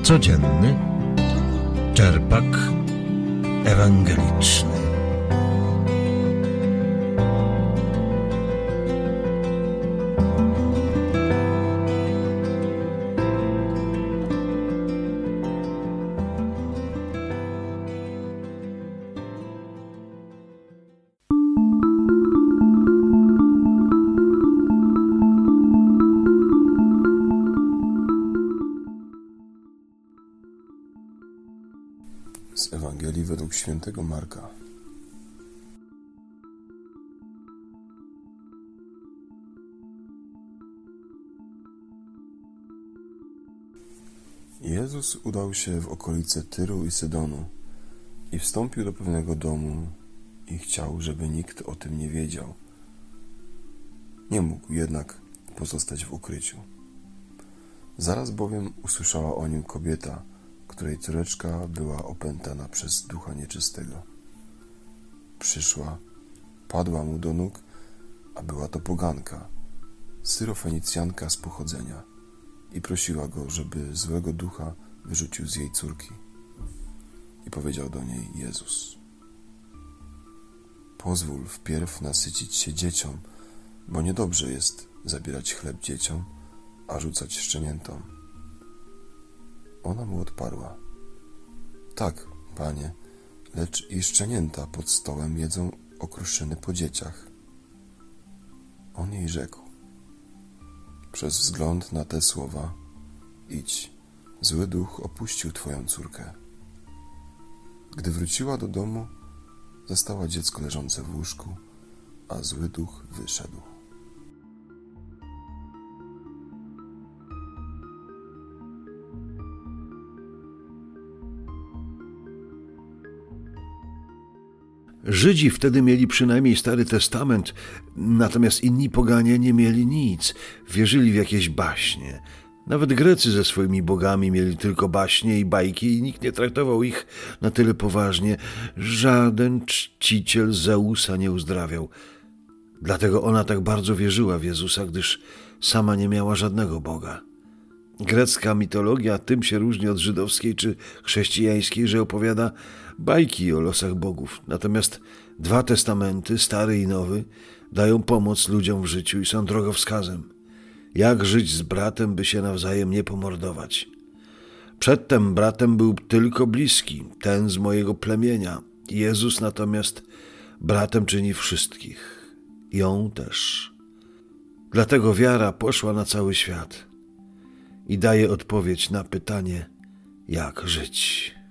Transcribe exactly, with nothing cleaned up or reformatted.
Codzienny czerpak ewangeliczny. Z Ewangelii według świętego Marka. Jezus udał się w okolice Tyru i Sydonu i wstąpił do pewnego domu i chciał, żeby nikt o tym nie wiedział. Nie mógł jednak pozostać w ukryciu. Zaraz bowiem usłyszała o nim kobieta, której córeczka była opętana przez ducha nieczystego. Przyszła, padła mu do nóg, a była to poganka, Syrofenicjanka z pochodzenia, i prosiła go, żeby złego ducha wyrzucił z jej córki. I powiedział do niej Jezus: pozwól wpierw nasycić się dzieciom, bo niedobrze jest zabierać chleb dzieciom, a rzucać szczeniętom. Ona mu odparła: tak, Panie, lecz i szczenięta pod stołem jedzą okruszyny po dzieciach. On jej rzekł: przez wzgląd na te słowa idź, zły duch opuścił twoją córkę. Gdy wróciła do domu, zastała dziecko leżące w łóżku, a zły duch wyszedł. Żydzi wtedy mieli przynajmniej Stary Testament, natomiast inni poganie nie mieli nic, wierzyli w jakieś baśnie. Nawet Grecy ze swoimi bogami mieli tylko baśnie i bajki i nikt nie traktował ich na tyle poważnie. Żaden czciciel Zeusa nie uzdrawiał. Dlatego ona tak bardzo wierzyła w Jezusa, gdyż sama nie miała żadnego Boga. Grecka mitologia tym się różni od żydowskiej czy chrześcijańskiej, że opowiada bajki o losach bogów. Natomiast dwa testamenty, Stary i Nowy, dają pomoc ludziom w życiu i są drogowskazem. Jak żyć z bratem, by się nawzajem nie pomordować. Przedtem bratem był tylko bliski, ten z mojego plemienia. Jezus natomiast bratem czyni wszystkich. Ją też. Dlatego wiara poszła na cały świat i daje odpowiedź na pytanie, jak żyć.